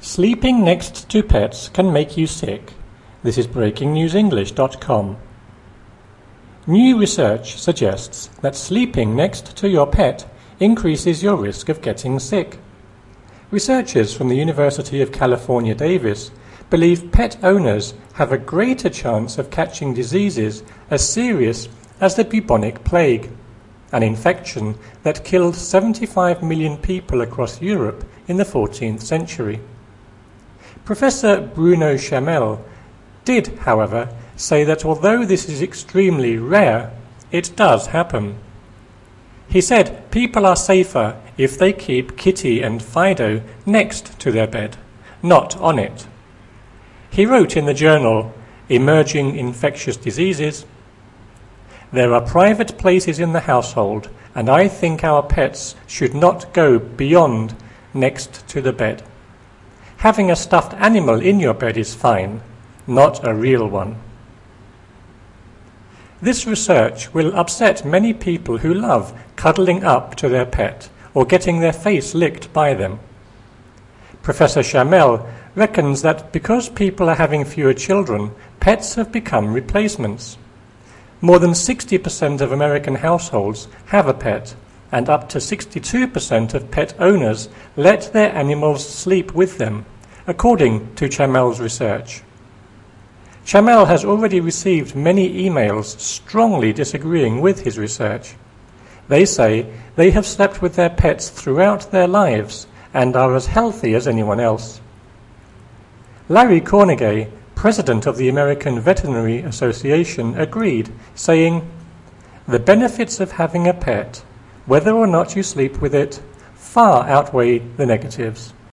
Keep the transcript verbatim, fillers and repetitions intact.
Sleeping next to pets can make you sick. This is breaking news english dot com. New research suggests that sleeping next to your pet increases your risk of getting sick. Researchers from the University of California, Davis believe pet owners have a greater chance of catching diseases as serious as the bubonic plague, an infection that killed seventy-five million people across Europe in the fourteenth century. Professor Bruno Chamel did, however, say that although this is extremely rare, it does happen. He said people are safer if they keep Kitty and Fido next to their bed, not on it. He wrote in the journal Emerging Infectious Diseases, "There are private places in the household, and I think our pets should not go beyond next to the bed. Having a stuffed animal in your bed is fine, not a real one." This research will upset many people who love cuddling up to their pet or getting their face licked by them. Professor Chamel reckons that because people are having fewer children, pets have become replacements. More than sixty percent of American households have a pet, and up to sixty-two percent of pet owners let their animals sleep with them, according to Chamel's research. Chamel has already received many emails strongly disagreeing with his research. They say they have slept with their pets throughout their lives and are as healthy as anyone else. Larry Cornegay, president of the American Veterinary Association, agreed, saying, "The benefits of having a pet, whether or not you sleep with it, far outweigh the negatives."